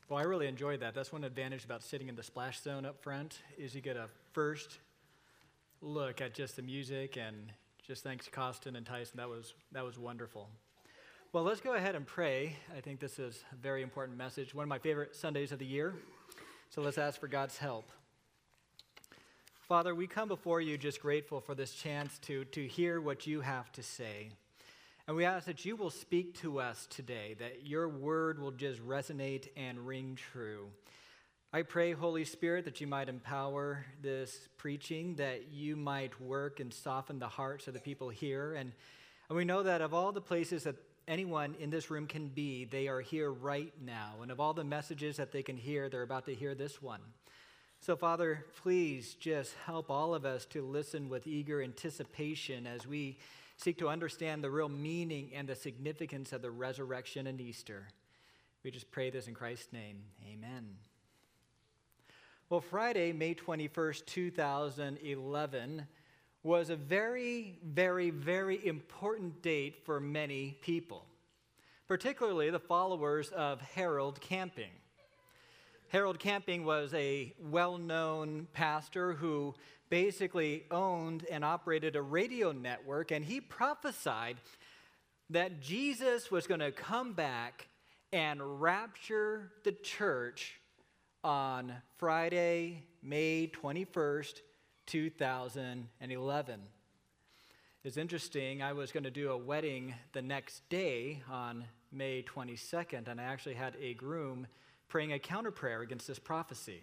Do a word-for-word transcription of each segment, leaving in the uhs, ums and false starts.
Well, I really enjoyed that. That's one advantage about sitting in the splash zone up front is you get a first look at just the music, and just thanks to Costin and Tyson. That was that was wonderful. Well, let's go ahead and pray. I think this is a very important message. One of my favorite Sundays of the year. So let's ask for God's help. Father, we come before you just grateful for this chance to, to hear what you have to say. And we ask that you will speak to us today, that your word will just resonate and ring true. I pray, Holy Spirit, that you might empower this preaching, that you might work and soften the hearts of the people here. And, and we know that of all the places that anyone in this room can be, they are here right now. And of all the messages that they can hear, they're about to hear this one. So, Father, please just help all of us to listen with eager anticipation as we seek to understand the real meaning and the significance of the resurrection and Easter. We just pray this in Christ's name. Amen. Well, Friday, May twenty-first, two thousand eleven, was a very, very, very important date for many people, particularly the followers of Harold Camping. Harold Camping was a well-known pastor who basically owned and operated a radio network, and he prophesied that Jesus was going to come back and rapture the church on Friday, May twenty-first, two thousand eleven. It's interesting, I was going to do a wedding the next day on May twenty-second, and I actually had a groom praying a counter prayer against this prophecy.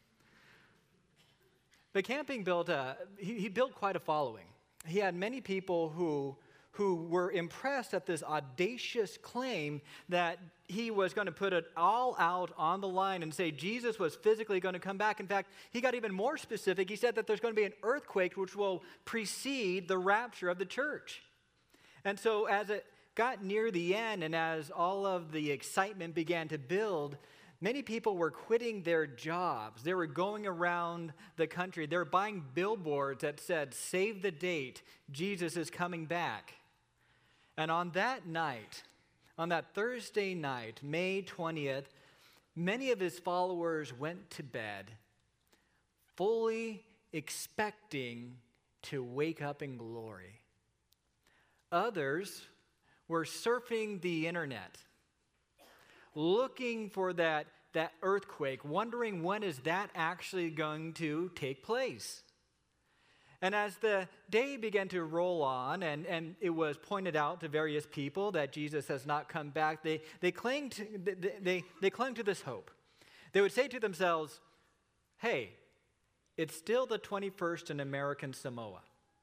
But Camping built a, he, he built quite a following. He had many people who, who were impressed at this audacious claim that he was going to put it all out on the line and say Jesus was physically going to come back. In fact, he got even more specific. He said that there's going to be an earthquake which will precede the rapture of the church. And so as it got near the end and as all of the excitement began to build, many people were quitting their jobs. They were going around the country. They were buying billboards that said, "Save the date, Jesus is coming back." And on that night, on that Thursday night, May twentieth, many of his followers went to bed fully expecting to wake up in glory. Others were surfing the internet, looking for that, that earthquake, wondering when is that actually going to take place. And as the day began to roll on, and, and it was pointed out to various people that Jesus has not come back, they, they, clung to, they, they, they clung to this hope. They would say to themselves, hey, it's still the twenty-first in American Samoa.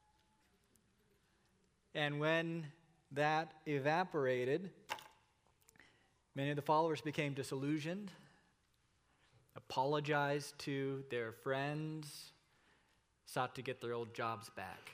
And when that evaporated, many of the followers became disillusioned, apologized to their friends, sought to get their old jobs back.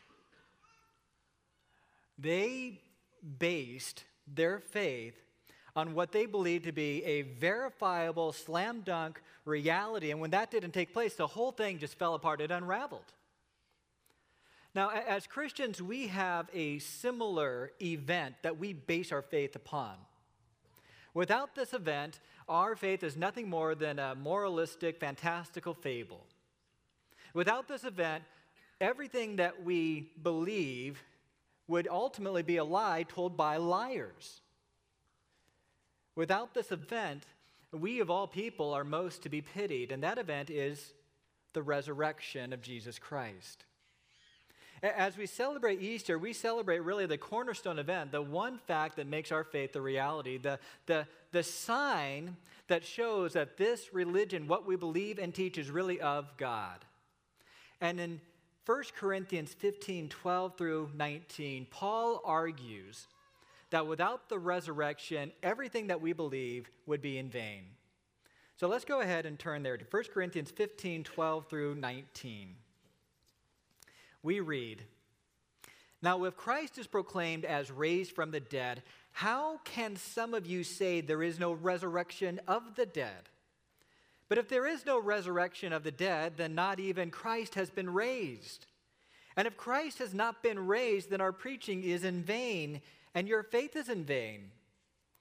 They based their faith on what they believed to be a verifiable slam dunk reality, and when that didn't take place, the whole thing just fell apart. It unraveled. Now, as Christians, we have a similar event that we base our faith upon. Without this event, our faith is nothing more than a moralistic, fantastical fable. Without this event, everything that we believe would ultimately be a lie told by liars. Without this event, we of all people are most to be pitied, and that event is the resurrection of Jesus Christ. As we celebrate Easter, we celebrate really the cornerstone event, the one fact that makes our faith the reality, the, the, the sign that shows that this religion, what we believe and teach, is really of God. And in First Corinthians fifteen, twelve through nineteen, Paul argues that without the resurrection, everything that we believe would be in vain. So let's go ahead and turn there to First Corinthians fifteen, twelve through nineteen. We read, "Now if Christ is proclaimed as raised from the dead, how can some of you say there is no resurrection of the dead? But if there is no resurrection of the dead, then not even Christ has been raised. And if Christ has not been raised, then our preaching is in vain, and your faith is in vain.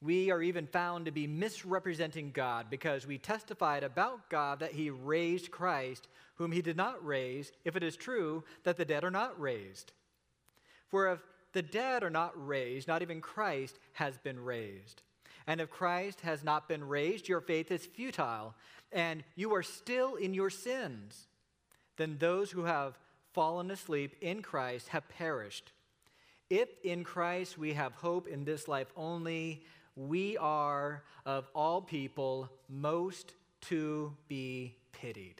we are even found to be misrepresenting God because we testified about God that he raised Christ, whom he did not raise, if it is true that the dead are not raised. For if the dead are not raised, not even Christ has been raised. And if Christ has not been raised, your faith is futile, and you are still in your sins. Then those who have fallen asleep in Christ have perished. If in Christ we have hope in this life only, we are, of all people, most to be pitied.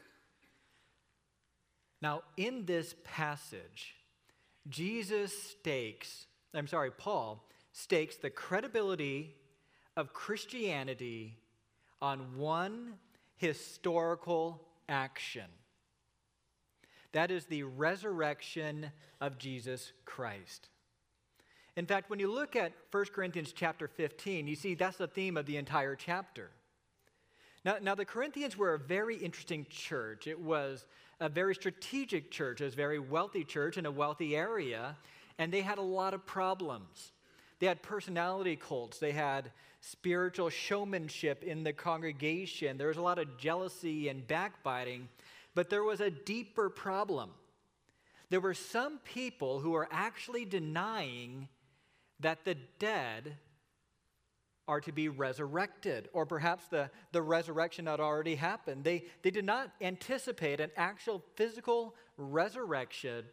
Now, in this passage, Jesus stakes, I'm sorry, Paul stakes the credibility of Christianity on one historical action. That is the resurrection of Jesus Christ. In fact, when you look at First Corinthians chapter fifteen, you see that's the theme of the entire chapter. Now, now, the Corinthians were a very interesting church. It was a very strategic church. It was a very wealthy church in a wealthy area, and they had a lot of problems. They had personality cults. They had spiritual showmanship in the congregation. There was a lot of jealousy and backbiting, but there was a deeper problem. There were some people who were actually denying that the dead are to be resurrected, or perhaps the, the resurrection had already happened. They, they did not anticipate an actual physical resurrection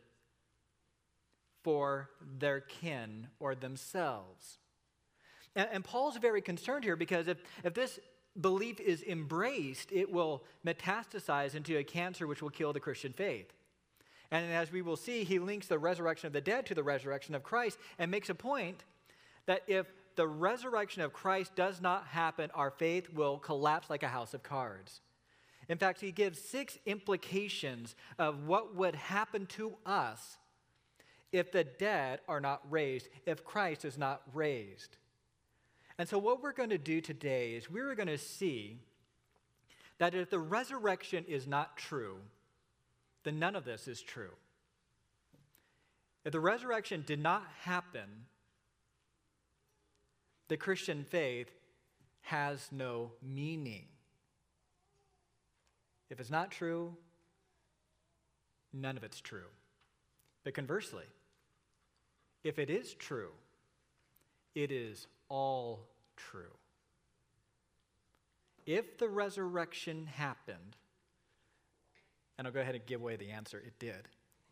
for their kin or themselves. And, and Paul's very concerned here because if, if this belief is embraced, it will metastasize into a cancer which will kill the Christian faith. And as we will see, he links the resurrection of the dead to the resurrection of Christ and makes a point that if the resurrection of Christ does not happen, our faith will collapse like a house of cards. In fact, he gives six implications of what would happen to us if the dead are not raised, if Christ is not raised. And so what we're going to do today is we're going to see that if the resurrection is not true, then none of this is true. If the resurrection did not happen, the Christian faith has no meaning. If it's not true, none of it's true. But conversely, if it is true, it is all true. If the resurrection happened, and I'll go ahead and give away the answer, it did,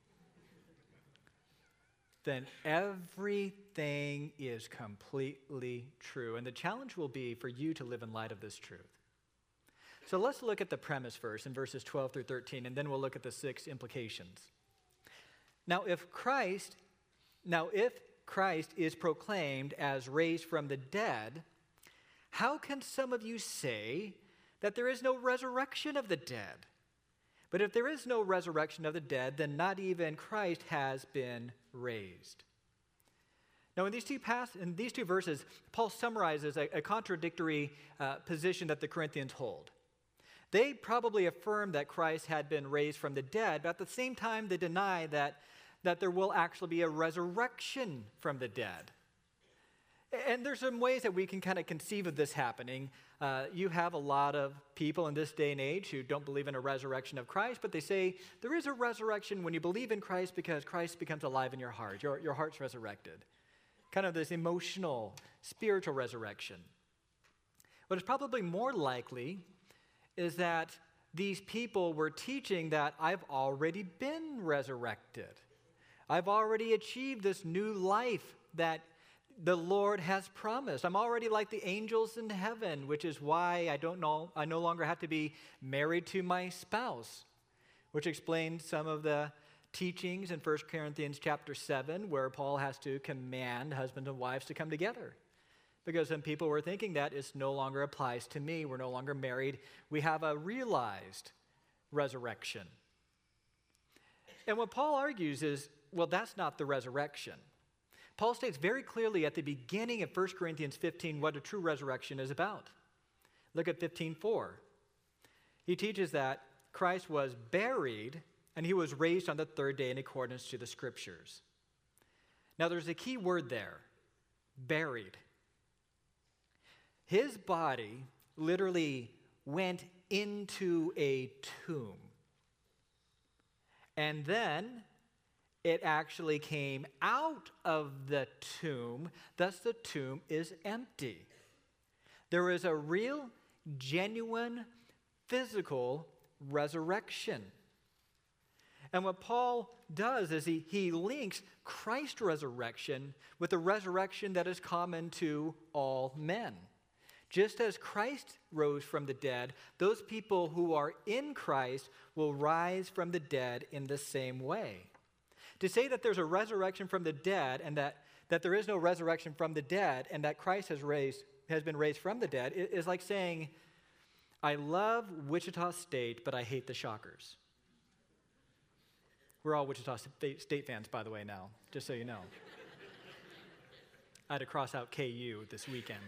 then everything is completely true. And the challenge will be for you to live in light of this truth. So let's look at the premise first in verses twelve through thirteen, and then we'll look at the six implications. Now, if Christ, now if Christ is proclaimed as raised from the dead, how can some of you say that there is no resurrection of the dead? But if there is no resurrection of the dead, then not even Christ has been raised. Now, in these two pass- in these two verses, Paul summarizes a, a contradictory uh, position that the Corinthians hold. They probably affirm that Christ had been raised from the dead, but at the same time, they deny that, that there will actually be a resurrection from the dead. And there's some ways that we can kind of conceive of this happening. Uh, you have a lot of people in this day and age who don't believe in a resurrection of Christ, but they say there is a resurrection when you believe in Christ because Christ becomes alive in your heart. Your, your heart's resurrected. Kind of this emotional, spiritual resurrection. What is probably more likely is that these people were teaching that I've already been resurrected. I've already achieved this new life that the Lord has promised. I'm already like the angels in heaven, which is why I don't know, I no longer have to be married to my spouse, which explains some of the teachings in First Corinthians chapter seven, where Paul has to command husbands and wives to come together. Because some people were thinking that it no longer applies to me. We're no longer married. We have a realized resurrection. And what Paul argues is, well, that's not the resurrection. Paul states very clearly at the beginning of First Corinthians fifteen what a true resurrection is about. Look at fifteen four. He teaches that Christ was buried and he was raised on the third day in accordance to the Scriptures. Now there's a key word there, buried. His body literally went into a tomb. And then it actually came out of the tomb, thus the tomb is empty. There is a real, genuine, physical resurrection. And what Paul does is he, he links Christ's resurrection with the resurrection that is common to all men. Just as Christ rose from the dead, those people who are in Christ will rise from the dead in the same way. To say that there's a resurrection from the dead and that, that there is no resurrection from the dead and that Christ has raised has been raised from the dead is like saying, I love Wichita State, but I hate the Shockers. We're all Wichita State fans, by the way, now, just so you know. I had to cross out K U this weekend.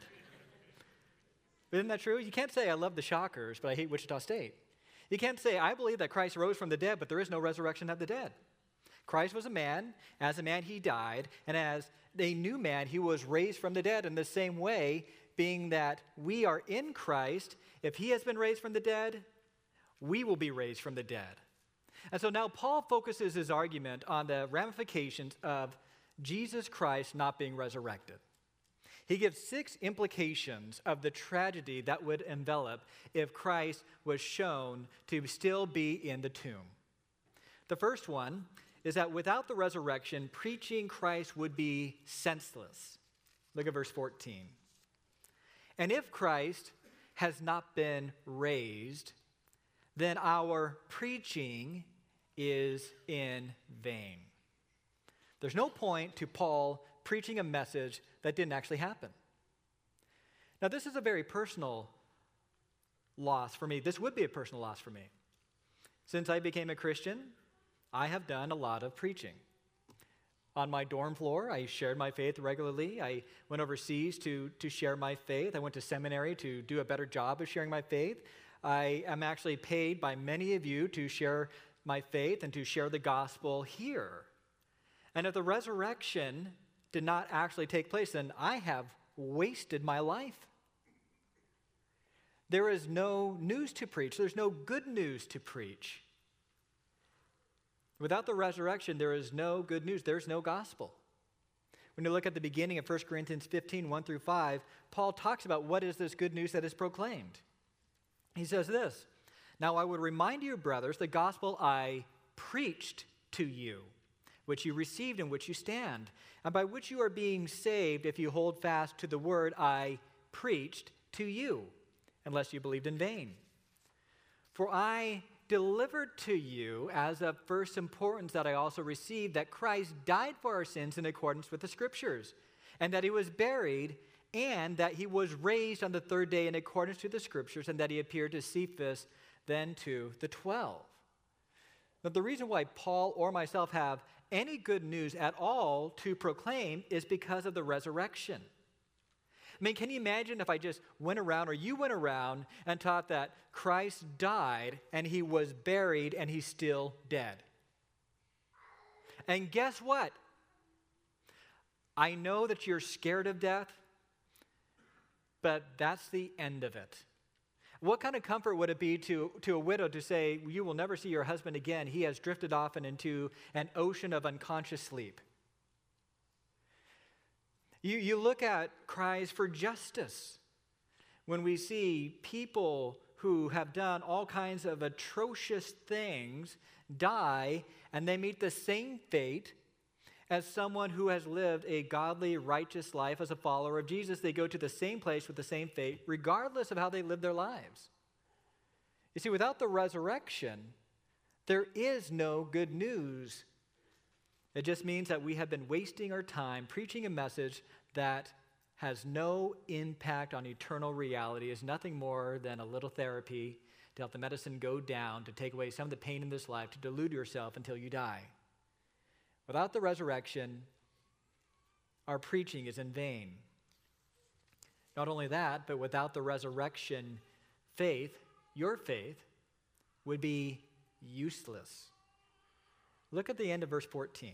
Isn't that true? You can't say, I love the Shockers, but I hate Wichita State. You can't say, I believe that Christ rose from the dead, but there is no resurrection of the dead. Christ was a man. As a man, he died. And as a new man, he was raised from the dead in the same way, being that we are in Christ. If he has been raised from the dead, we will be raised from the dead. And so now Paul focuses his argument on the ramifications of Jesus Christ not being resurrected. He gives six implications of the tragedy that would envelop if Christ was shown to still be in the tomb. The first one is that without the resurrection, preaching Christ would be senseless. Look at verse fourteen. And if Christ has not been raised, then our preaching is in vain. There's no point to Paul preaching a message that didn't actually happen. Now, this is a very personal loss for me. This would be a personal loss for me. Since I became a Christian, I have done a lot of preaching. On my dorm floor, I shared my faith regularly. I went overseas to, to share my faith. I went to seminary to do a better job of sharing my faith. I am actually paid by many of you to share my faith and to share the gospel here. And if the resurrection did not actually take place, then I have wasted my life. There is no news to preach. There's no good news to preach. Without the resurrection, there is no good news. There's no gospel. When you look at the beginning of First Corinthians fifteen, one through five, Paul talks about what is this good news that is proclaimed. He says this, now I would remind you, brothers, the gospel I preached to you, which you received and which you stand, and by which you are being saved if you hold fast to the word I preached to you, unless you believed in vain. For I delivered to you as of first importance that I also received that Christ died for our sins in accordance with the Scriptures, and that he was buried, and that he was raised on the third day in accordance to the Scriptures, and that he appeared to Cephas, then to the twelve. But the reason why Paul or myself have any good news at all to proclaim is because of the resurrection. I mean, can you imagine if I just went around, or you went around and taught that Christ died and he was buried and he's still dead? And guess what? I know that you're scared of death, but that's the end of it. What kind of comfort would it be to, to a widow to say, you will never see your husband again. He has drifted off and into an ocean of unconscious sleep. You, you look at cries for justice when we see people who have done all kinds of atrocious things die, and they meet the same fate as someone who has lived a godly, righteous life as a follower of Jesus. They go to the same place with the same fate, regardless of how they live their lives. You see, without the resurrection, there is no good news. It just means that we have been wasting our time preaching a message that has no impact on eternal reality, is nothing more than a little therapy to help the medicine go down, to take away some of the pain in this life, to delude yourself until you die. Without the resurrection, our preaching is in vain. Not only that, but without the resurrection, faith, your faith, would be useless. Look at the end of verse fourteen.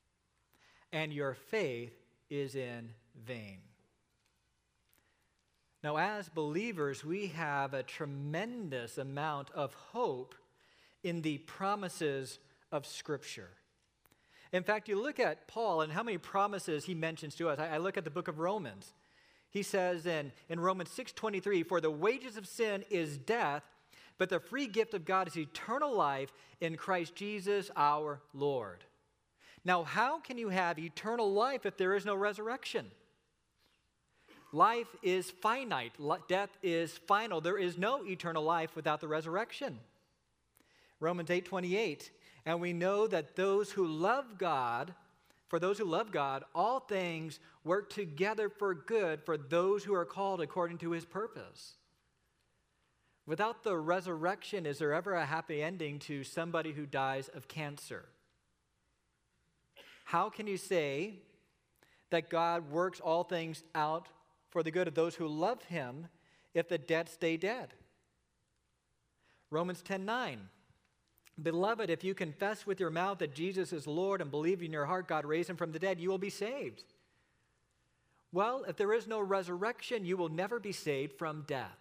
And your faith is in vain. Now, as believers, we have a tremendous amount of hope in the promises of Scripture. In fact, you look at Paul and how many promises he mentions to us. I, I look at the book of Romans. He says in, in Romans six twenty-three, "For the wages of sin is death, but the free gift of God is eternal life in Christ Jesus our Lord." Now, how can you have eternal life if there is no resurrection? Life is finite. Death is final. There is no eternal life without the resurrection. Romans eight twenty-eight, "And we know that those who love God, for those who love God, all things work together for good for those who are called according to his purpose." Without the resurrection, is there ever a happy ending to somebody who dies of cancer? How can you say that God works all things out for the good of those who love him if the dead stay dead? Romans ten nine, "Beloved, if you confess with your mouth that Jesus is Lord and believe in your heart God raised him from the dead, you will be saved." Well, if there is no resurrection, you will never be saved from death.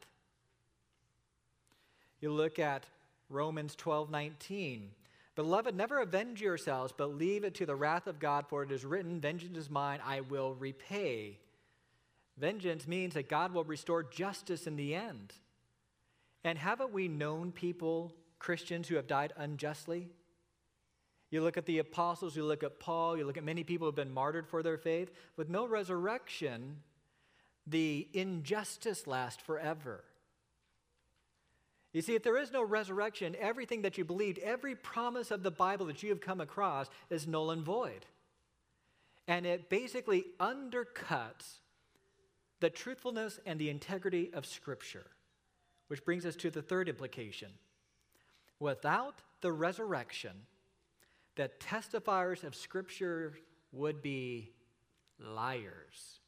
You look at Romans twelve nineteen, "Beloved, never avenge yourselves, but leave it to the wrath of God, for it is written, 'Vengeance is mine, I will repay.'" Vengeance means that God will restore justice in the end. And haven't we known people, Christians, who have died unjustly? You look at the apostles, you look at Paul, you look at many people who have been martyred for their faith. With no resurrection, the injustice lasts forever. You see, if there is no resurrection, everything that you believed, every promise of the Bible that you have come across is null and void. And it basically undercuts the truthfulness and the integrity of Scripture, which brings us to the third implication. Without the resurrection, the testifiers of Scripture would be liars.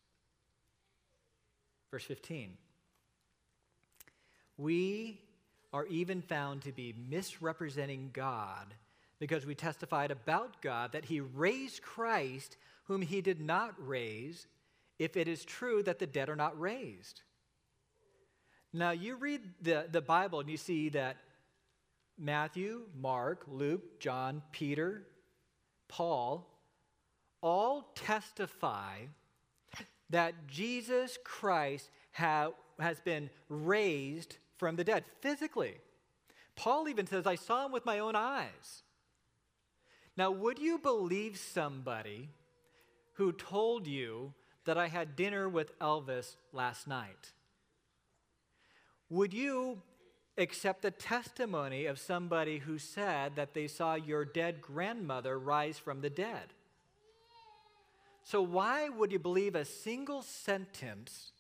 Verse fifteen, "We are even found to be misrepresenting God because we testified about God that he raised Christ, whom he did not raise, if it is true that the dead are not raised." Now, you read the, the Bible and you see that Matthew, Mark, Luke, John, Peter, Paul, all testify that Jesus Christ ha- has been raised from the dead, physically. Paul even says, "I saw him with my own eyes." Now, would you believe somebody who told you that I had dinner with Elvis last night? Would you accept the testimony of somebody who said that they saw your dead grandmother rise from the dead? So why would you believe a single sentence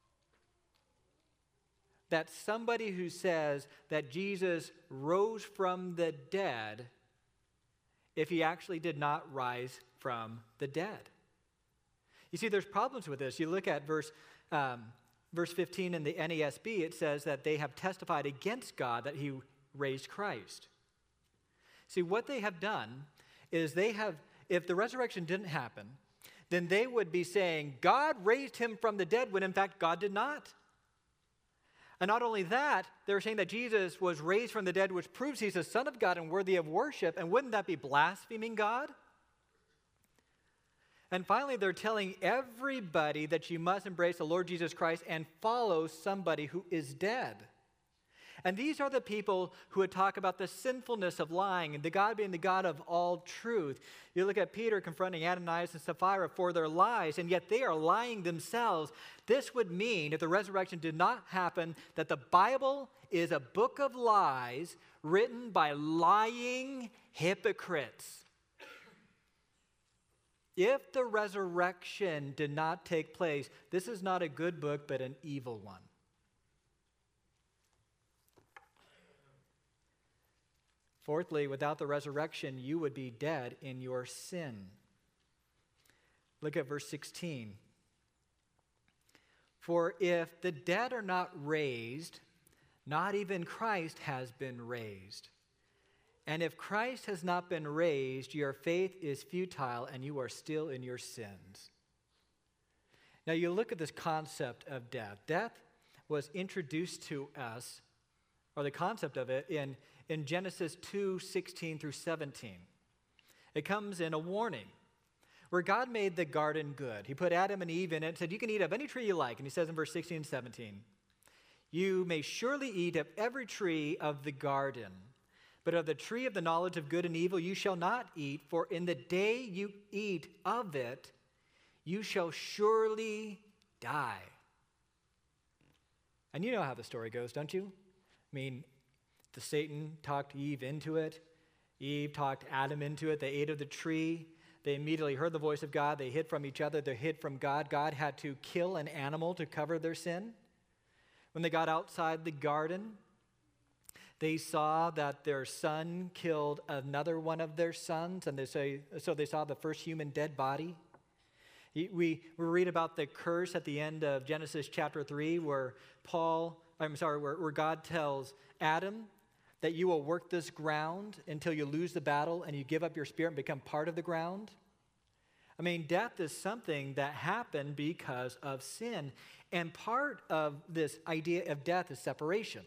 that somebody who says that Jesus rose from the dead if he actually did not rise from the dead? You see, there's problems with this. You look at verse, um, verse fifteen in the N A S B, it says that they have testified against God that he raised Christ. See, what they have done is they have, if the resurrection didn't happen, then they would be saying God raised him from the dead when in fact God did not. And not only that, they're saying that Jesus was raised from the dead, which proves he's the Son of God and worthy of worship. And wouldn't that be blaspheming God? And finally, they're telling everybody that you must embrace the Lord Jesus Christ and follow somebody who is dead. And these are the people who would talk about the sinfulness of lying and the God being the God of all truth. You look at Peter confronting Ananias and Sapphira for their lies, and yet they are lying themselves. This would mean, if the resurrection did not happen, that the Bible is a book of lies written by lying hypocrites. If the resurrection did not take place, this is not a good book, but an evil one. Fourthly, without the resurrection, you would be dead in your sin. Look at verse sixteen. For if the dead are not raised, not even Christ has been raised. And if Christ has not been raised, your faith is futile and you are still in your sins. Now you look at this concept of death. Death was introduced to us, or the concept of it, in, in Genesis two, sixteen through seventeen. It comes in a warning where God made the garden good. He put Adam and Eve in it and said, you can eat of any tree you like. And he says in verse sixteen and seventeen, you may surely eat of every tree of the garden, but of the tree of the knowledge of good and evil you shall not eat, for in the day you eat of it, you shall surely die. And you know how the story goes, don't you? I mean, the Satan talked Eve into it. Eve talked Adam into it. They ate of the tree. They immediately heard the voice of God. They hid from each other. They hid from God. God had to kill an animal to cover their sin. When they got outside the garden, they saw that their son killed another one of their sons, and they say, so they saw the first human dead body. We, we read about the curse at the end of Genesis chapter three, where Paul, I'm sorry, where, where God tells Adam that you will work this ground until you lose the battle and you give up your spirit and become part of the ground. I mean, death is something that happened because of sin. And part of this idea of death is separation.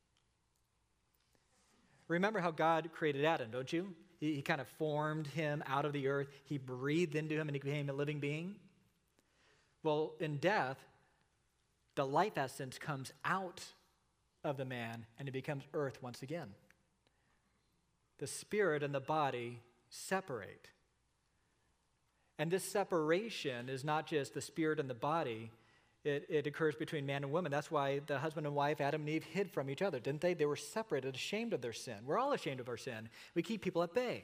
Remember how God created Adam, don't you? He, he kind of formed him out of the earth. He breathed into him and he became a living being. Well, in death, the life essence comes out of the man and it becomes earth once again. The spirit and the body separate. And this separation is not just the spirit and the body. It, it occurs between man and woman. That's why the husband and wife, Adam and Eve, hid from each other, didn't they? They were separated, ashamed of their sin. We're all ashamed of our sin. We keep people at bay.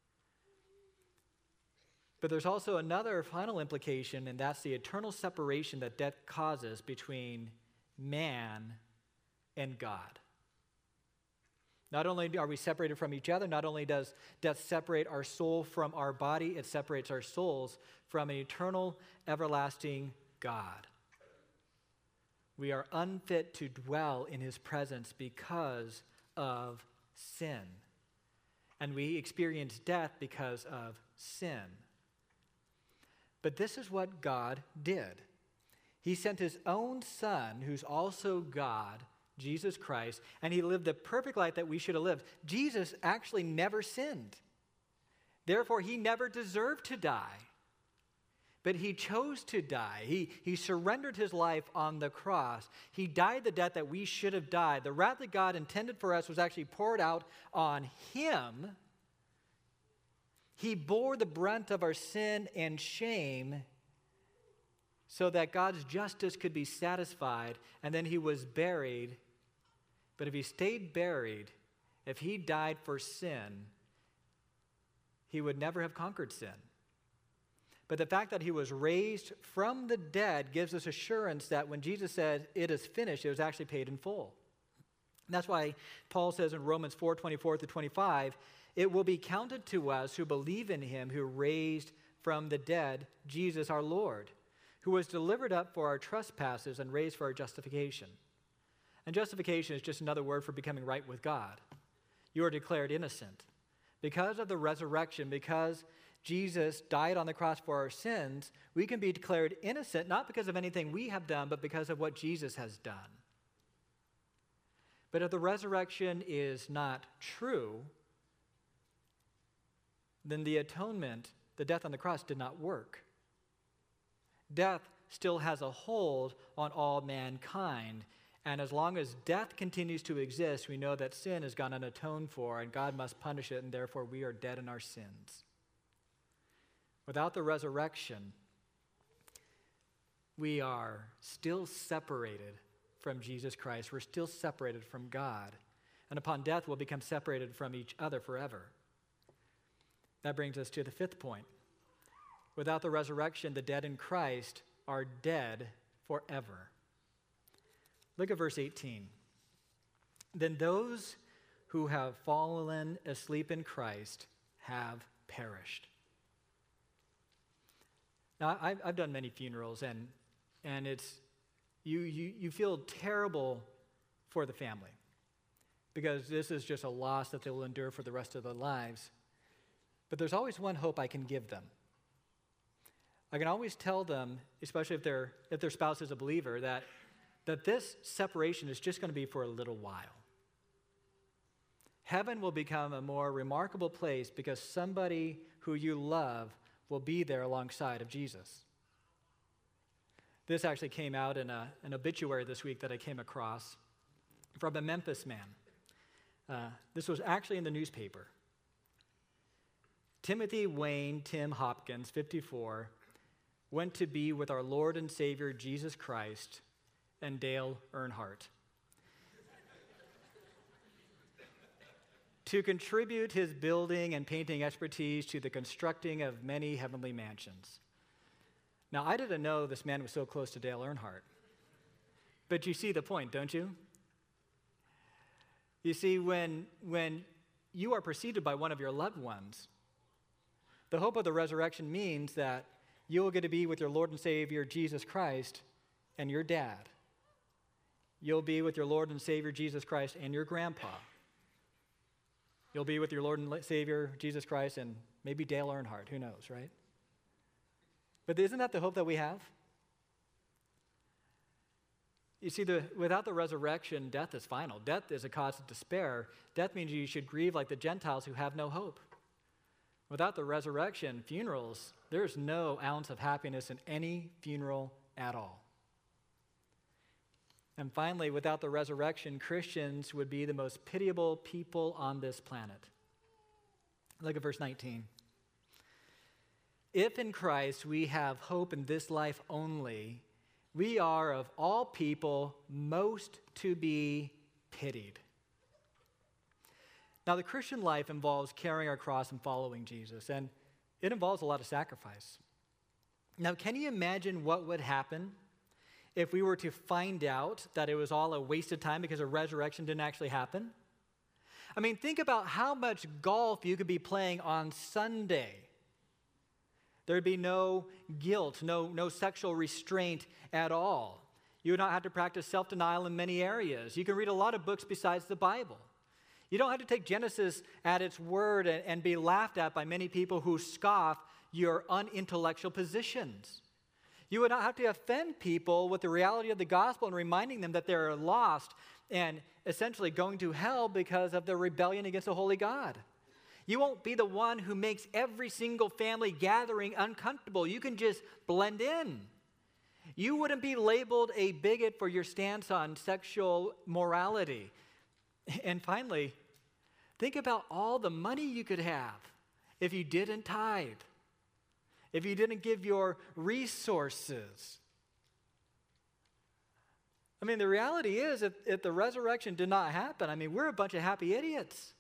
But there's also another final implication, and that's the eternal separation that death causes between man and God. Not only are we separated from each other, not only does death separate our soul from our body, it separates our souls from an eternal, everlasting God. We are unfit to dwell in his presence because of sin. And we experience death because of sin. But this is what God did. He sent his own son, who's also God, Jesus Christ, and he lived the perfect life that we should have lived. Jesus actually never sinned. Therefore, he never deserved to die. But he chose to die. He, he surrendered his life on the cross. He died the death that we should have died. The wrath that God intended for us was actually poured out on him. He bore the brunt of our sin and shame so that God's justice could be satisfied, and then he was buried. But if he stayed buried, if he died for sin, he would never have conquered sin. But the fact that he was raised from the dead gives us assurance that when Jesus said, it is finished, it was actually paid in full. And that's why Paul says in Romans four, twenty-four through twenty-five, it will be counted to us who believe in him who raised from the dead Jesus our Lord, who was delivered up for our trespasses and raised for our justification. And justification is just another word for becoming right with God. You are declared innocent. Because of the resurrection, because Jesus died on the cross for our sins, we can be declared innocent, not because of anything we have done, but because of what Jesus has done. But if the resurrection is not true, then the atonement, the death on the cross, did not work. Death still has a hold on all mankind. And as long as death continues to exist, we know that sin has gone unatoned for, and God must punish it, and therefore we are dead in our sins. Without the resurrection, we are still separated from Jesus Christ. We're still separated from God. And upon death, we'll become separated from each other forever. That brings us to the fifth point. Without the resurrection, the dead in Christ are dead forever. Look at verse eighteen. Then those who have fallen asleep in Christ have perished. Now, I've, I've done many funerals, and, and it's, you, you, you feel terrible for the family because this is just a loss that they will endure for the rest of their lives. But there's always one hope I can give them. I can always tell them, especially if, their if their spouse is a believer, that that this separation is just going to be for a little while. Heaven will become a more remarkable place because somebody who you love will be there alongside of Jesus. This actually came out in a, an obituary this week that I came across from a Memphis man. Uh, this was actually in the newspaper. Timothy Wayne Tim Hopkins, fifty-four, went to be with our Lord and Savior Jesus Christ and Dale Earnhardt to contribute his building and painting expertise to the constructing of many heavenly mansions. Now, I didn't know this man was so close to Dale Earnhardt. But you see the point, don't you? You see, when, when you are preceded by one of your loved ones, the hope of the resurrection means that you will get to be with your Lord and Savior, Jesus Christ, and your dad. You'll be with your Lord and Savior, Jesus Christ, and your grandpa. You'll be with your Lord and Savior, Jesus Christ, and maybe Dale Earnhardt. Who knows, right? But isn't that the hope that we have? You see, the, without the resurrection, death is final. Death is a cause of despair. Death means you should grieve like the Gentiles who have no hope. Without the resurrection, funerals, there's no ounce of happiness in any funeral at all. And finally, without the resurrection, Christians would be the most pitiable people on this planet. Look at verse nineteen. If in Christ we have hope in this life only, we are of all people most to be pitied. Now, the Christian life involves carrying our cross and following Jesus, and it involves a lot of sacrifice. Now, can you imagine what would happen if we were to find out that it was all a waste of time because a resurrection didn't actually happen? I mean, think about how much golf you could be playing on Sunday. There'd be no guilt, no, no sexual restraint at all. You would not have to practice self-denial in many areas. You can read a lot of books besides the Bible. You don't have to take Genesis at its word and, and be laughed at by many people who scoff your unintellectual positions. You would not have to offend people with the reality of the gospel and reminding them that they're lost and essentially going to hell because of their rebellion against the holy God. You won't be the one who makes every single family gathering uncomfortable. You can just blend in. You wouldn't be labeled a bigot for your stance on sexual morality. And finally, think about all the money you could have if you didn't tithe, if you didn't give your resources. I mean, the reality is, if, if the resurrection did not happen, I mean, we're a bunch of happy idiots.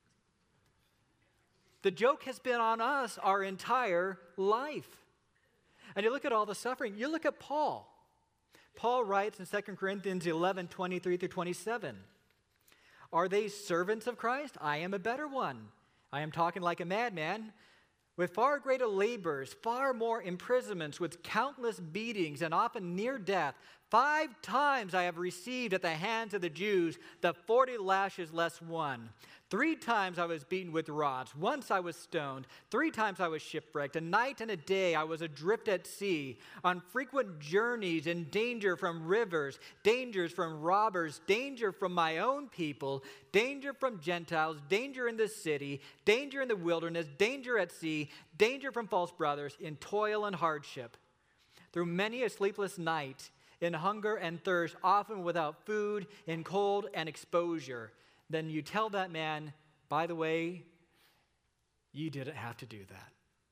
The joke has been on us our entire life. And you look at all the suffering. You look at Paul. Paul writes in Second Corinthians eleven, twenty-three through twenty-seven. Are they servants of Christ? I am a better one. I am talking like a madman. With far greater labors, far more imprisonments, with countless beatings, and often near death. Five times I have received at the hands of the Jews the forty lashes less one. Three times I was beaten with rods. Once I was stoned. Three times I was shipwrecked. A night and a day I was adrift at sea, on frequent journeys, in danger from rivers, dangers from robbers, danger from my own people, danger from Gentiles, danger in the city, danger in the wilderness, danger at sea, danger from false brothers, in toil and hardship. Through many a sleepless night, in hunger and thirst, often without food, in cold and exposure. Then you tell that man, by the way, you didn't have to do that.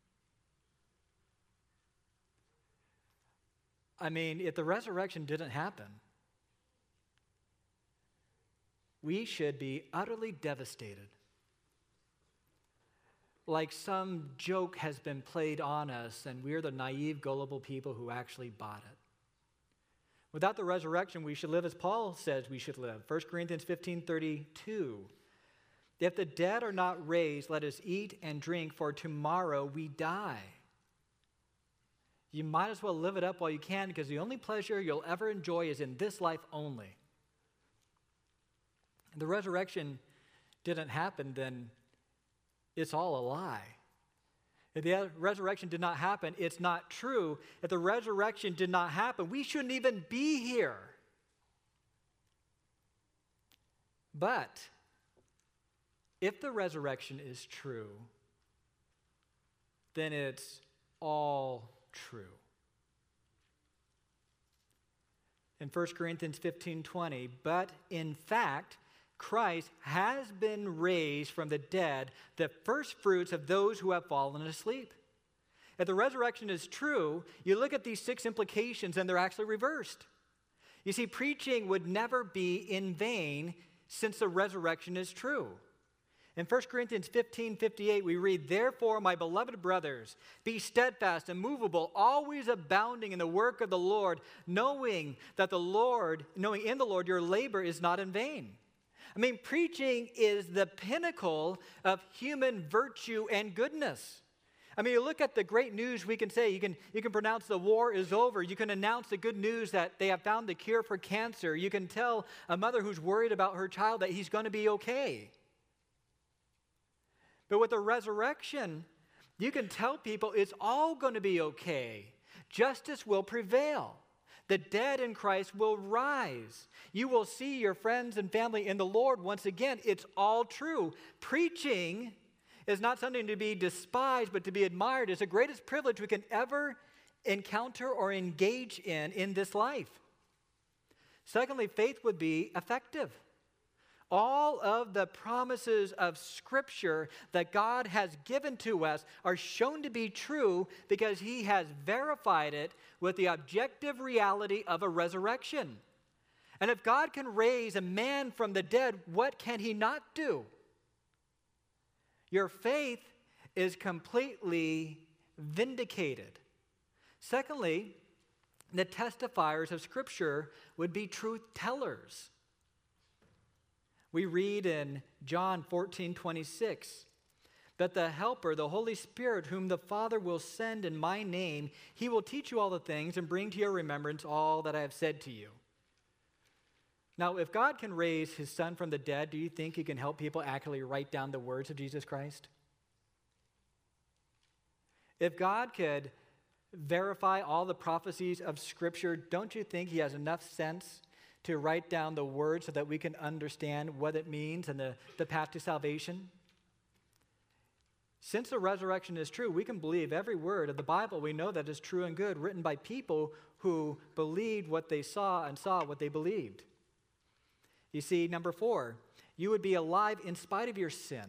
I mean, if the resurrection didn't happen, we should be utterly devastated. Like some joke has been played on us, and we're the naive, gullible people who actually bought it. Without the resurrection, we should live as Paul says we should live. First Corinthians fifteen thirty-two. If the dead are not raised, let us eat and drink, for tomorrow we die. You might as well live it up while you can, because the only pleasure you'll ever enjoy is in this life only. If the resurrection didn't happen, then it's all a lie. If the resurrection did not happen, it's not true. If the resurrection did not happen, we shouldn't even be here. But if the resurrection is true, then it's all true. In First Corinthians fifteen twenty, but in fact, Christ has been raised from the dead, the first fruits of those who have fallen asleep. If the resurrection is true, you look at these six implications and they're actually reversed. You see, preaching would never be in vain since the resurrection is true. In First Corinthians fifteen fifty-eight, we read, "Therefore, my beloved brothers, be steadfast, immovable, always abounding in the work of the Lord, knowing that the Lord, knowing in the Lord your labor is not in vain." I mean, preaching is the pinnacle of human virtue and goodness. I mean, you look at the great news we can say. You can, you can pronounce the war is over. You can announce the good news that they have found the cure for cancer. You can tell a mother who's worried about her child that he's going to be okay. But with the resurrection, you can tell people it's all going to be okay. Justice will prevail. The dead in Christ will rise. You will see your friends and family in the Lord once again. It's all true. Preaching is not something to be despised, but to be admired. It's the greatest privilege we can ever encounter or engage in in this life. Secondly, faith would be effective. All of the promises of Scripture that God has given to us are shown to be true because He has verified it with the objective reality of a resurrection. And if God can raise a man from the dead, what can He not do? Your faith is completely vindicated. Secondly, the testifiers of Scripture would be truth tellers. We read in John fourteen twenty-six that the Helper, the Holy Spirit, whom the Father will send in my name, He will teach you all the things and bring to your remembrance all that I have said to you. Now, if God can raise His Son from the dead, do you think He can help people actually write down the words of Jesus Christ? If God could verify all the prophecies of Scripture, don't you think He has enough sense to write down the words so that we can understand what it means and the, the path to salvation? Since the resurrection is true, we can believe every word of the Bible. We know that is true and good, written by people who believed what they saw and saw what they believed. You see, number four, you would be alive in spite of your sin.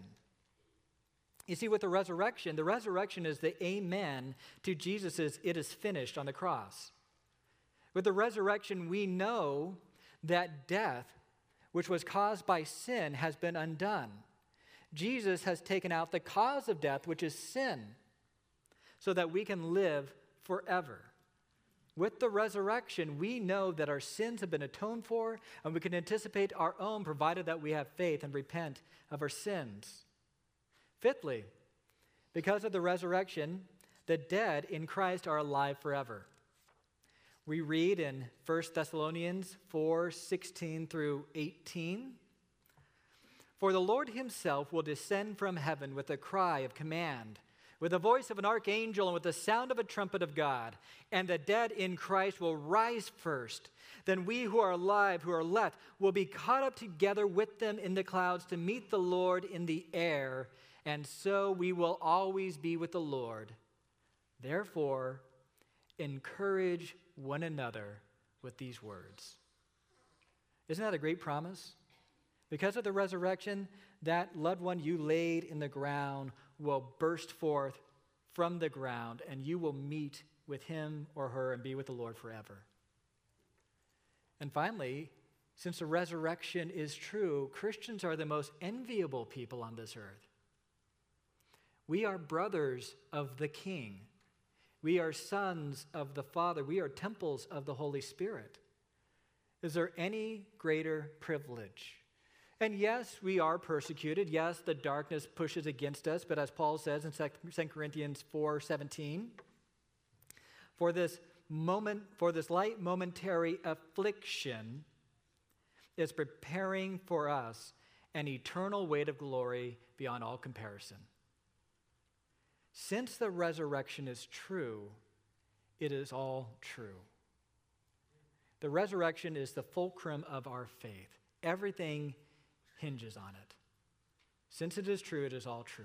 You see, with the resurrection, the resurrection is the amen to Jesus' "it is finished" on the cross. With the resurrection, we know that death, which was caused by sin, has been undone. Jesus has taken out the cause of death, which is sin, so that we can live forever. With the resurrection, we know that our sins have been atoned for, and we can anticipate our own, provided that we have faith and repent of our sins. Fifthly, because of the resurrection, the dead in Christ are alive forever. We read in First Thessalonians four sixteen through eighteen, "For the Lord Himself will descend from heaven with a cry of command, with the voice of an archangel and with the sound of a trumpet of God, and the dead in Christ will rise first. Then we who are alive, who are left, will be caught up together with them in the clouds to meet the Lord in the air, and so we will always be with the Lord. Therefore, encourage one another with these words." Isn't that a great promise? Because of the resurrection, that loved one you laid in the ground will burst forth from the ground, and you will meet with him or her and be with the Lord forever. And finally, since the resurrection is true, Christians are the most enviable people on this earth. We are brothers of the King. We are sons of the Father. We are temples of the Holy Spirit. Is there any greater privilege? And yes, we are persecuted. Yes, the darkness pushes against us. But as Paul says in Second Corinthians four seventeen, for this moment, for this light momentary affliction is preparing for us an eternal weight of glory beyond all comparison. Since the resurrection is true, it is all true. The resurrection is the fulcrum of our faith. Everything hinges on it. Since it is true, it is all true.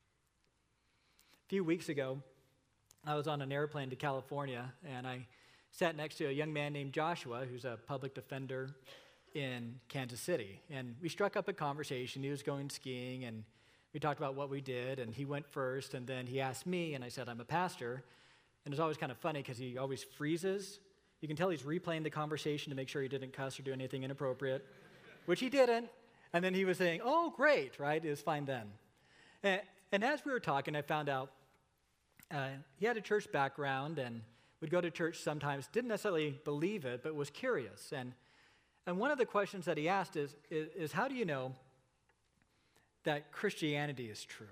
A few weeks ago, I was on an airplane to California, and I sat next to a young man named Joshua, who's a public defender in Kansas City. And we struck up a conversation. He was going skiing, and we talked about what we did, and he went first, and then he asked me, and I said, I'm a pastor. And it's always kind of funny because he always freezes. You can tell he's replaying the conversation to make sure he didn't cuss or do anything inappropriate, which he didn't. And then he was saying, oh, great, right? It was fine then. And, and as we were talking, I found out uh, he had a church background and would go to church sometimes, didn't necessarily believe it, but was curious. And, and one of the questions that he asked is, is, is, how do you know that Christianity is true?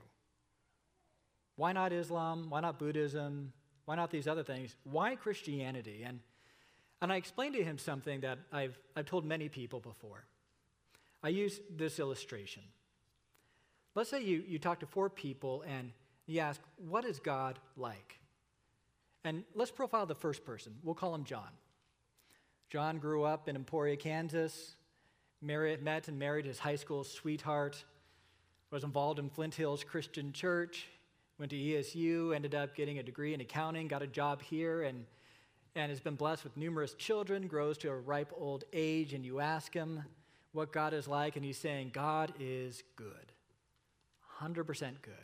Why not Islam? Why not Buddhism? Why not these other things? Why Christianity? And, and I explained to him something that I've, I've told many people before. I use this illustration. Let's say you, you talk to four people and you ask, what is God like? And let's profile the first person. We'll call him John. John grew up in Emporia, Kansas, married, met and married his high school sweetheart, was involved in Flint Hills Christian Church, went to E S U, ended up getting a degree in accounting, got a job here, and, and has been blessed with numerous children, grows to a ripe old age, and you ask him what God is like, and he's saying, God is good, one hundred percent good.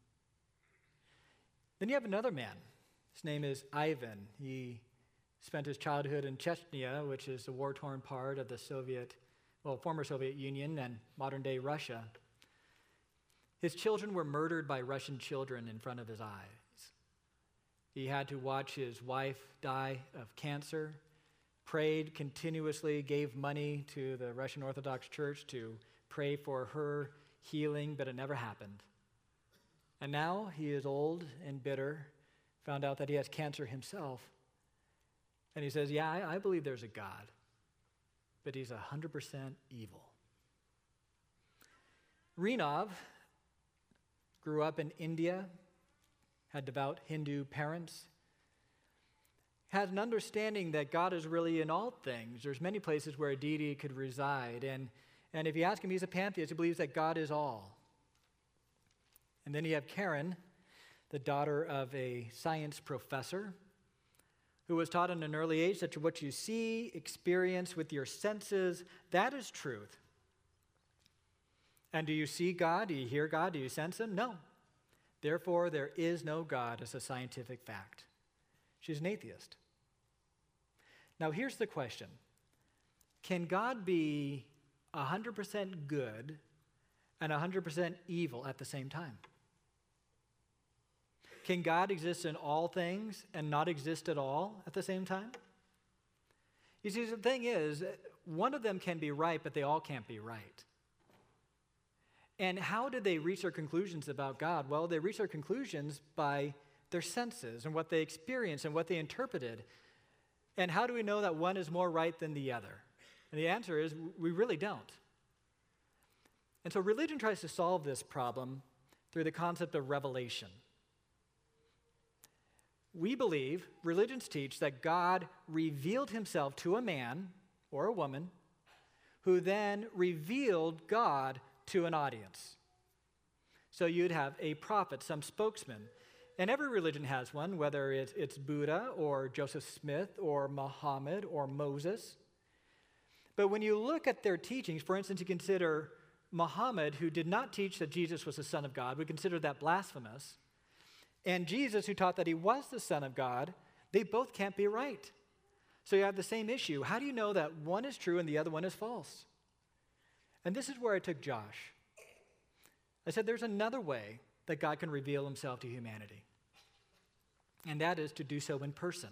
Then you have another man. His name is Ivan. He spent his childhood in Chechnya, which is a war-torn part of the Soviet, well, former Soviet Union and modern-day Russia. His children were murdered by Russian children in front of his eyes. He had to watch his wife die of cancer, prayed continuously, gave money to the Russian Orthodox Church to pray for her healing, but it never happened. And now he is old and bitter, found out that he has cancer himself. And he says, yeah, I, I believe there's a God, but he's one hundred percent evil. Rinov grew up in India, had devout Hindu parents, had an understanding that God is really in all things. There's many places where a deity could reside. And, and if you ask him, he's a pantheist. He believes that God is all. And then you have Karen, the daughter of a science professor, who was taught at an early age that what you see, experience with your senses, that is truth. And do you see God? Do you hear God? Do you sense him? No. Therefore, there is no God as a scientific fact. She's an atheist. Now, here's the question. Can God be one hundred percent good and one hundred percent evil at the same time? Can God exist in all things and not exist at all at the same time? You see, the thing is, one of them can be right, but they all can't be right. And how did they reach their conclusions about God? Well, they reached their conclusions by their senses and what they experienced and what they interpreted. And how do we know that one is more right than the other? And the answer is we really don't. And so religion tries to solve this problem through the concept of revelation. We believe, religions teach, that God revealed himself to a man or a woman who then revealed God to an audience. So you'd have a prophet, some spokesman. And every religion has one, whether it's, it's Buddha or Joseph Smith or Muhammad or Moses. But when you look at their teachings, for instance, you consider Muhammad, who did not teach that Jesus was the Son of God, we consider that blasphemous. And Jesus, who taught that he was the Son of God, they both can't be right. So you have the same issue. How do you know that one is true and the other one is false? And this is where I took Josh. I said there's another way that God can reveal himself to humanity, and that is to do so in person.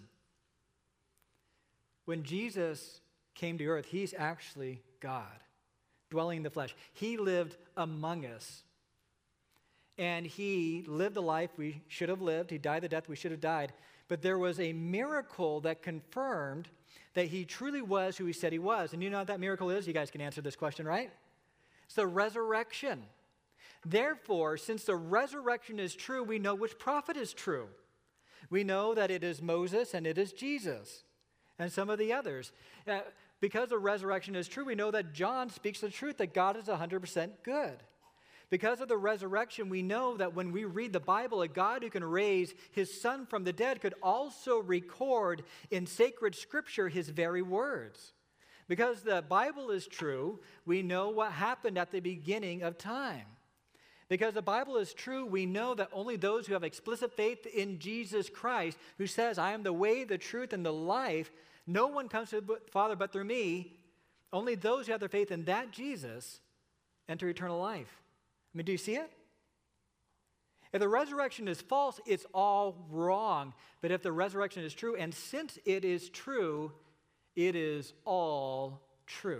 When Jesus came to earth, he's actually God, dwelling in the flesh. He lived among us, and he lived the life we should have lived. He died the death we should have died. But there was a miracle that confirmed that he truly was who he said he was. And you know what that miracle is? You guys can answer this question, right? It's the resurrection. Therefore, since the resurrection is true, we know which prophet is true. We know that it is Moses and it is Jesus and some of the others. Uh, Because the resurrection is true, we know that John speaks the truth, that God is one hundred percent good. Because of the resurrection, we know that when we read the Bible, a God who can raise his Son from the dead could also record in sacred scripture his very words. Because the Bible is true, we know what happened at the beginning of time. Because the Bible is true, we know that only those who have explicit faith in Jesus Christ, who says, I am the way, the truth, and the life, no one comes to the Father but through me, only those who have their faith in that Jesus enter eternal life. I mean, do you see it? If the resurrection is false, it's all wrong. But if the resurrection is true, and since it is true, it is all true.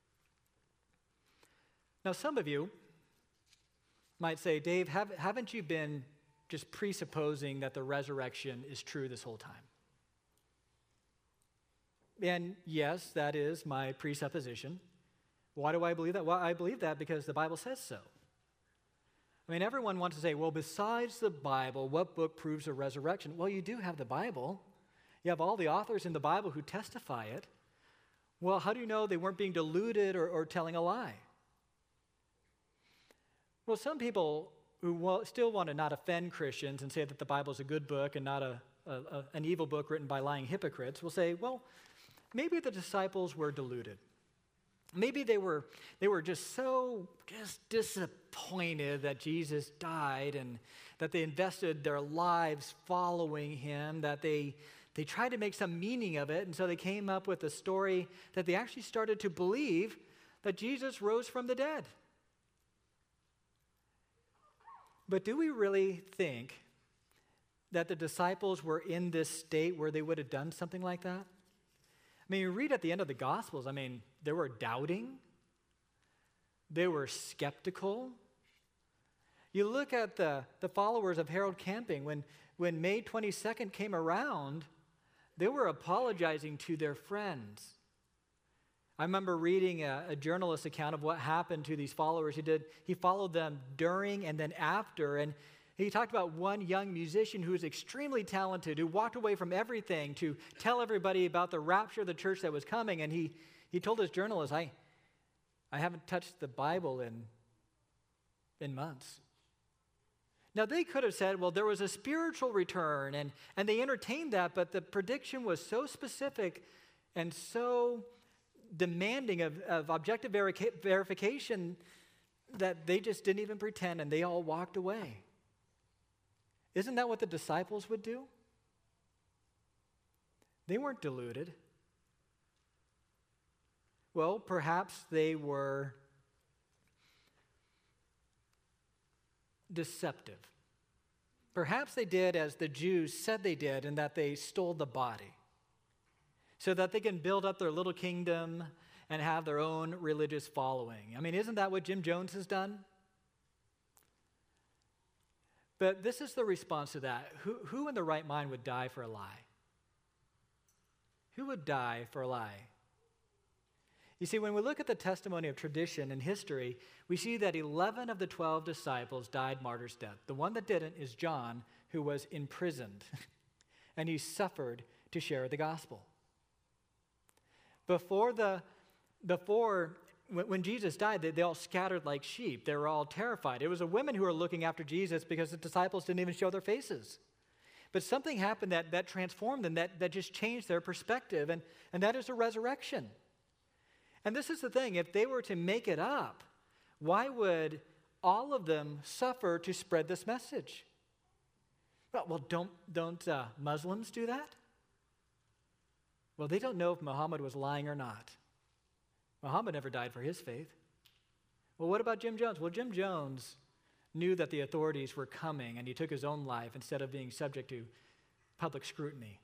Now, some of you might say, Dave, have, haven't you been just presupposing that the resurrection is true this whole time? And yes, that is my presupposition. Why do I believe that? Well, I believe that because the Bible says so. I mean, everyone wants to say, well, besides the Bible, what book proves a resurrection? Well, you do have the Bible. You have all the authors in the Bible who testify it. Well, how do you know they weren't being deluded or, or telling a lie? Well, some people who still want to not offend Christians and say that the Bible is a good book and not a, a, a, an evil book written by lying hypocrites will say, well, maybe the disciples were deluded. Maybe they were, they were just so just disappointed that Jesus died and that they invested their lives following him, that they, they tried to make some meaning of it, and so they came up with a story that they actually started to believe that Jesus rose from the dead. But do we really think that the disciples were in this state where they would have done something like that? I mean, you read at the end of the Gospels, I mean, they were doubting. They were skeptical. You look at the, the followers of Harold Camping, when, when May twenty-second came around, they were apologizing to their friends. I remember reading a, a journalist's account of what happened to these followers. He did, he followed them during and then after, and he talked about one young musician who was extremely talented, who walked away from everything to tell everybody about the rapture of the church that was coming, and he, he told his journalist, I, I haven't touched the Bible in, in months. Now, they could have said, well, there was a spiritual return, and, and they entertained that, but the prediction was so specific and so demanding of, of objective verica- verification that they just didn't even pretend, and they all walked away. Isn't that what the disciples would do? They weren't deluded. Well, perhaps they were deceptive. Perhaps they did as the Jews said they did, in that they stole the body so that they can build up their little kingdom and have their own religious following. I mean, isn't that what Jim Jones has done? But this is the response to that. Who, who in the right mind would die for a lie? Who would die for a lie? You see, when we look at the testimony of tradition and history, we see that eleven of the twelve disciples died martyr's death. The one that didn't is John, who was imprisoned, and he suffered to share the gospel. Before the, before when Jesus died, they, they all scattered like sheep. They were all terrified. It was the women who were looking after Jesus because the disciples didn't even show their faces. But something happened that, that transformed them, that, that just changed their perspective, and, and that is the resurrection. And this is the thing, if they were to make it up, why would all of them suffer to spread this message? Well, well don't, don't uh, Muslims do that? Well, they don't know if Muhammad was lying or not. Muhammad never died for his faith. Well, what about Jim Jones? Well, Jim Jones knew that the authorities were coming, and he took his own life instead of being subject to public scrutiny.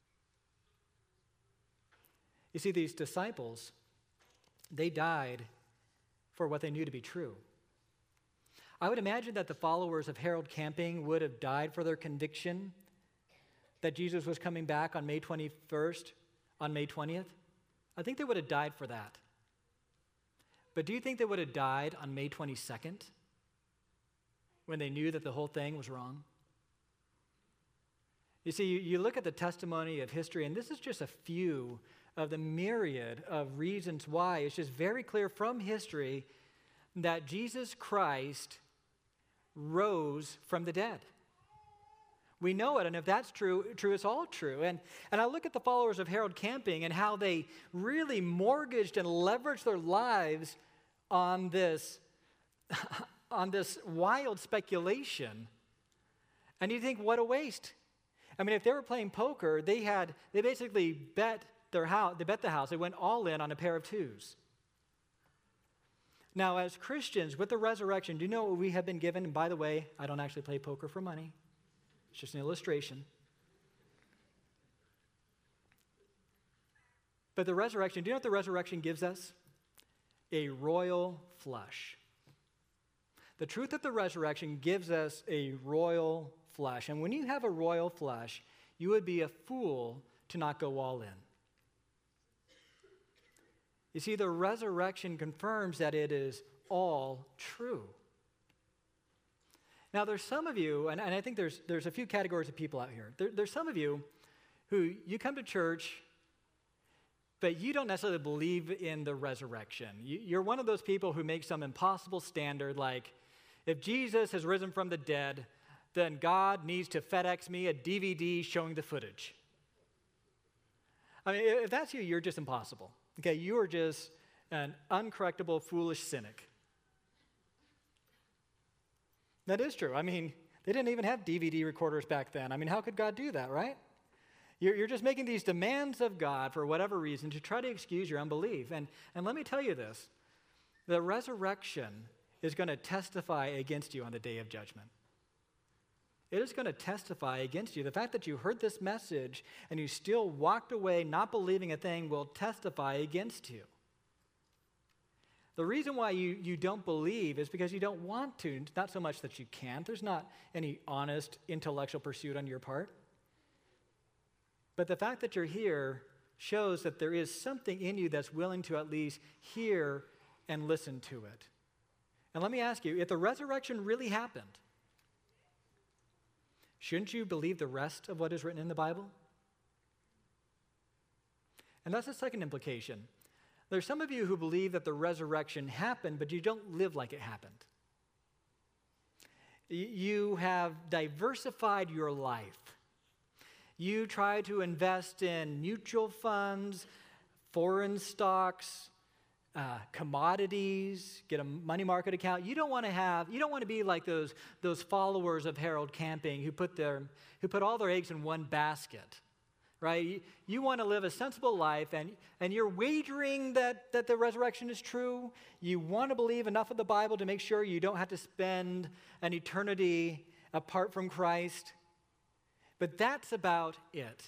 You see, these disciples, they died for what they knew to be true. I would imagine that the followers of Harold Camping would have died for their conviction that Jesus was coming back on May twenty-first, on May twentieth. I think they would have died for that. But do you think they would have died on May twenty-second when they knew that the whole thing was wrong? You see, you, you look at the testimony of history, and this is just a few of the myriad of reasons why. It's just very clear from history that Jesus Christ rose from the dead. We know it, and if that's true, true, it's all true. And, and I look at the followers of Harold Camping and how they really mortgaged and leveraged their lives on this, on this wild speculation. And you think, what a waste. I mean, if they were playing poker, they had they basically bet their house, they bet the house, they went all in on a pair of twos. Now, as Christians, with the resurrection, do you know what we have been given? And by the way, I don't actually play poker for money. It's just an illustration. But the resurrection, do you know what the resurrection gives us? A royal flush. The truth of the resurrection gives us a royal flush. And when you have a royal flush, you would be a fool to not go all in. You see, the resurrection confirms that it is all true. Now, there's some of you, and, and I think there's, there's a few categories of people out here. There, there's some of you who you come to church, but you don't necessarily believe in the resurrection. You, you're one of those people who make some impossible standard, like, if Jesus has risen from the dead, then God needs to FedEx me a D V D showing the footage. I mean, if that's you, you're just impossible. Okay, you are just an uncorrectable, foolish cynic. That is true. I mean, they didn't even have D V D recorders back then. I mean, how could God do that, right? You're, you're just making these demands of God for whatever reason to try to excuse your unbelief. And, and let me tell you this, the resurrection is going to testify against you on the day of judgment. It is going to testify against you. The fact that you heard this message and you still walked away not believing a thing will testify against you. The reason why you, you don't believe is because you don't want to, not so much that you can't. There's not any honest intellectual pursuit on your part. But the fact that you're here shows that there is something in you that's willing to at least hear and listen to it. And let me ask you, if the resurrection really happened, shouldn't you believe the rest of what is written in the Bible? And that's the second implication. There's some of you who believe that the resurrection happened, but you don't live like it happened. You have diversified your life. You try to invest in mutual funds, foreign stocks, uh, commodities, get a money market account. You don't want to have, you don't want to be like those, those followers of Harold Camping who put their, who put all their eggs in one basket. Right? You, you want to live a sensible life, and, and you're wagering that, that the resurrection is true. You want to believe enough of the Bible to make sure you don't have to spend an eternity apart from Christ. But that's about it.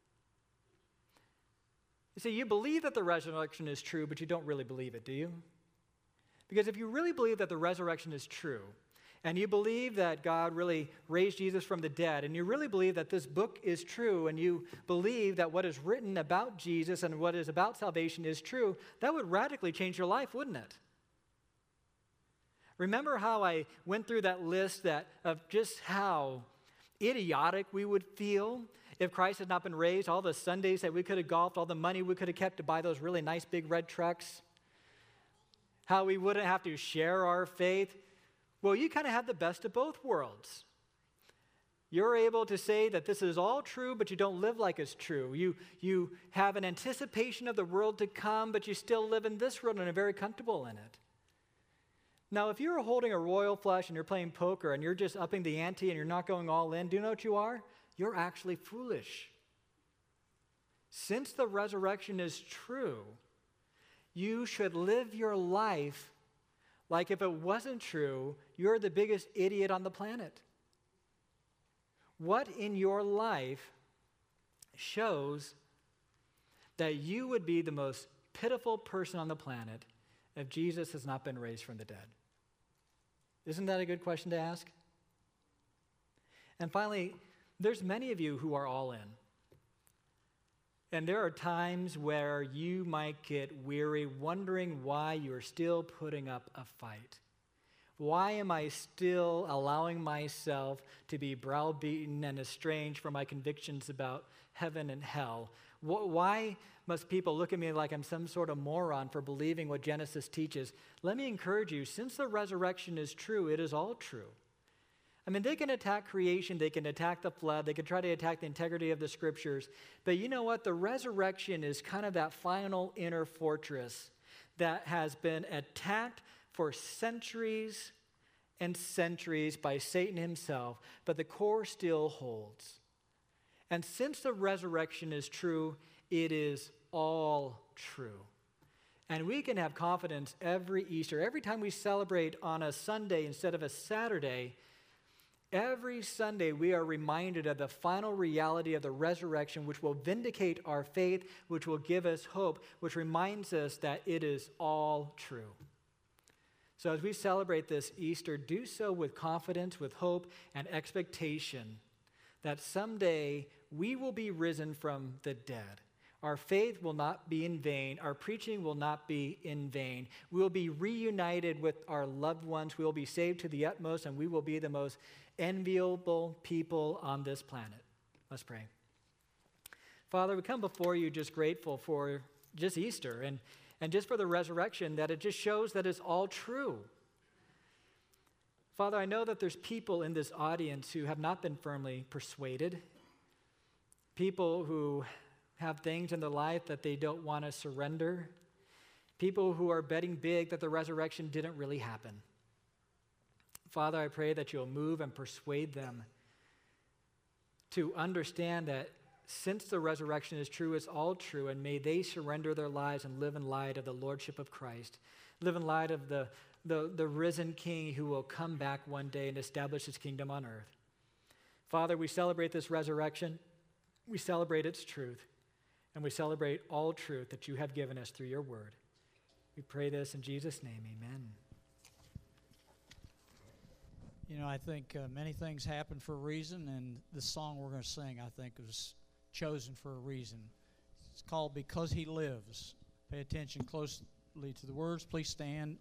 You see, you believe that the resurrection is true, but you don't really believe it, do you? Because if you really believe that the resurrection is true, and you believe that God really raised Jesus from the dead, and you really believe that this book is true, and you believe that what is written about Jesus and what is about salvation is true, that would radically change your life, wouldn't it? Remember how I went through that list that of just how idiotic we would feel if Christ had not been raised, all the Sundays that we could have golfed, all the money we could have kept to buy those really nice big red trucks, how we wouldn't have to share our faith. Well, you kind of have the best of both worlds. You're able to say that this is all true, but you don't live like it's true. You, you have an anticipation of the world to come, but you still live in this world and are very comfortable in it. Now, if you're holding a royal flush and you're playing poker and you're just upping the ante and you're not going all in, do you know what you are? You're actually foolish. Since the resurrection is true, you should live your life like if it wasn't true, you're the biggest idiot on the planet. What in your life shows that you would be the most pitiful person on the planet if Jesus has not been raised from the dead? Isn't that a good question to ask? And finally, there's many of you who are all in. And there are times where you might get weary wondering why you're still putting up a fight. Why am I still allowing myself to be browbeaten and estranged from my convictions about heaven and hell? Why must people look at me like I'm some sort of moron for believing what Genesis teaches? Let me encourage you, since the resurrection is true, it is all true. I mean, they can attack creation, they can attack the flood, they can try to attack the integrity of the scriptures, but you know what? The resurrection is kind of that final inner fortress that has been attacked for centuries and centuries by Satan himself, but the core still holds. And since the resurrection is true, it is all true. And we can have confidence every Easter. Every time we celebrate on a Sunday instead of a Saturday, every Sunday we are reminded of the final reality of the resurrection, which will vindicate our faith, which will give us hope, which reminds us that it is all true. So as we celebrate this Easter, do so with confidence, with hope, and expectation that someday we will be risen from the dead. Our faith will not be in vain. Our preaching will not be in vain. We will be reunited with our loved ones. We will be saved to the utmost, and we will be the most enviable people on this planet. Let's pray. Father, we come before you just grateful for just Easter and, and just for the resurrection, that it just shows that it's all true. Father, I know that there's people in this audience who have not been firmly persuaded, people who have things in their life that they don't want to surrender, people who are betting big that the resurrection didn't really happen. Father, I pray that you'll move and persuade them to understand that since the resurrection is true, it's all true, and may they surrender their lives and live in light of the lordship of Christ, live in light of the, the, the risen King who will come back one day and establish his kingdom on earth. Father, we celebrate this resurrection. We celebrate its truth, and we celebrate all truth that you have given us through your word. We pray this in Jesus' name, amen. You know, I think uh, many things happen for a reason, and the song we're going to sing, I think, was chosen for a reason. It's called Because He Lives. Pay attention closely to the words. Please stand.